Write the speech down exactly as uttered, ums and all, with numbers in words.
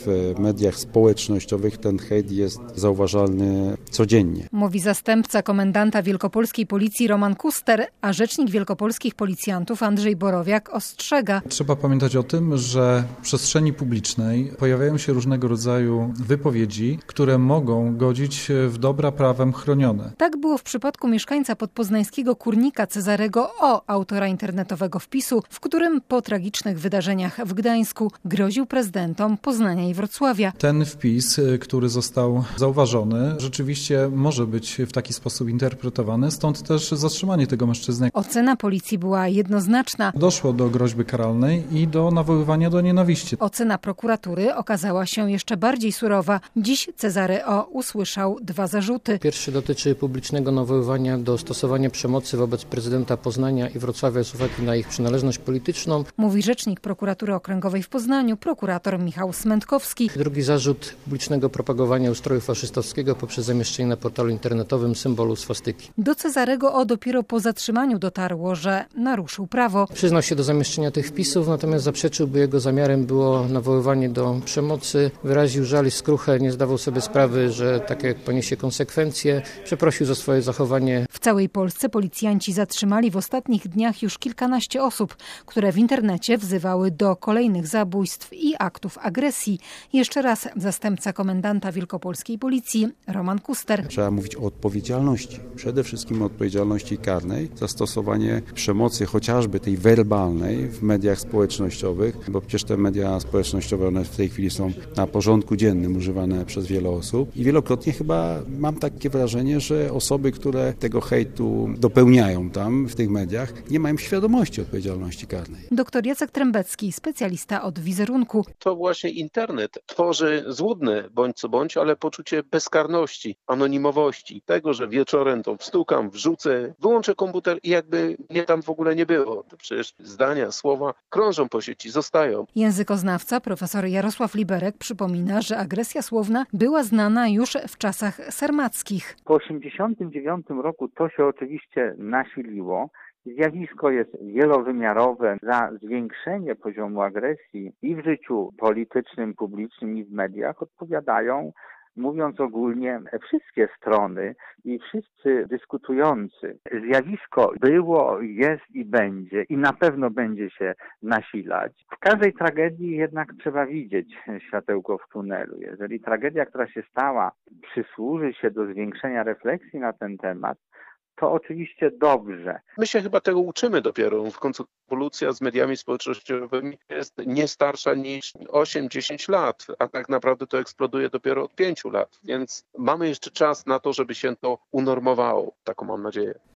w mediach społecznościowych ten hejt jest zauważalny codziennie. Mówi zastępca komendanta wielkopolskiej policji Roman Kuster, a rzecznik wielkopolskich policjantów Andrzej Borowiak ostrzega. Trzeba pamiętać o tym, że w przestrzeni publicznej pojawiają się różnego rodzaju wypowiedzi, które mogą godzić w dobra prawem chronione. Tak było w przypadku mieszkańca podpoznańskiego Kurnika Cezarego O., autora internetowego wpisu, w którym po tragicznych wydarzeniach w Gdańsku groził prezydentom Poznania i Wrocławia. Ten wpis, który został zauważony, rzeczywiście może być w taki sposób interpretowany, stąd też zatrzymanie tego mężczyzny. Ocena policji była jednoznaczna. Doszło do groźby karalnej i do nawoływania do nienawiści. Ocena prokuratury okazała się jeszcze bardziej surowa. Dziś Cezary O. usłyszał dwa zarzuty. Pierwszy dotyczy publicznego nawoływania do stosowania przemocy wobec prezydenta Poznania i Wrocławia z uwagi na ich przynależność polityczną. Mówi rzecznik prokuratury okręgowej w Poznaniu, prokurator Michał Smętkowski. Drugi zarzut publicznego propagowania ustroju faszystowskiego poprzez zamieszczenie na portalu internetowym symbolu swastyki. Do Cezarego O. dopiero po zatrzymaniu dotarło, że naruszył prawo. Przyznał się do zamieszczenia tych wpisów, natomiast zaprzeczył, by jego zamiarem było nawoływanie do przemocy. Wyraził żal i skruchę, nie zdawał sobie sprawy, że takie poniesie konsekwencje. Przeprosił za swoje zachowanie. W całej Polsce policjanci zatrzymali w ostatnich dniach już kilkanaście osób, które w internecie wzywały do kolejnych zabójstw i aktów agresji. Jeszcze raz zastępca komendanta wielkopolskiej policji Roman Kuster. Trzeba mówić o odpowiedzialności, przede wszystkim o odpowiedzialności karnej za stosowanie przemocy, chociażby tej werbalnej w mediach społecznościowych, bo przecież te media społecznościowe, one w tej chwili są na porządku dziennym używane przez wiele osób i wielokrotnie chyba mam takie wrażenie, że osoby, które tego hejtu dopełniają tam w tych mediach, nie mają świadomości odpowiedzialności karnej. Doktor Jacek Trębecki, specjalista od wizerunku. To właśnie internet tworzy złudne bądź co bądź, ale poczucie bezkarności, anonimowości, tego, że wieczorem to wstukam, wrzucę, wyłączę komputer i jakby mnie tam w ogóle nie było. To przecież zdania, słowa krążą po sieci, zostają. Językoznawca profesor Jarosław Liberek przypomina, że agresja słowna była znana już w czasach sarmackich. Po osiemdziesiątym dziewiątym roku to się oczywiście nasiliło. Zjawisko jest wielowymiarowe. Za zwiększenie poziomu agresji i w życiu politycznym, publicznym i w mediach odpowiadają, mówiąc ogólnie, wszystkie strony i wszyscy dyskutujący. Zjawisko było, jest i będzie i na pewno będzie się nasilać. W każdej tragedii jednak trzeba widzieć światełko w tunelu. Jeżeli tragedia, która się stała, przysłuży się do zwiększenia refleksji na ten temat, to oczywiście dobrze. My się chyba tego uczymy dopiero. W końcu ewolucja z mediami społecznościowymi jest nie starsza niż osiem dziesięć lat, a tak naprawdę to eksploduje dopiero od pięciu lat. Więc mamy jeszcze czas na to, żeby się to unormowało. Taką mam nadzieję.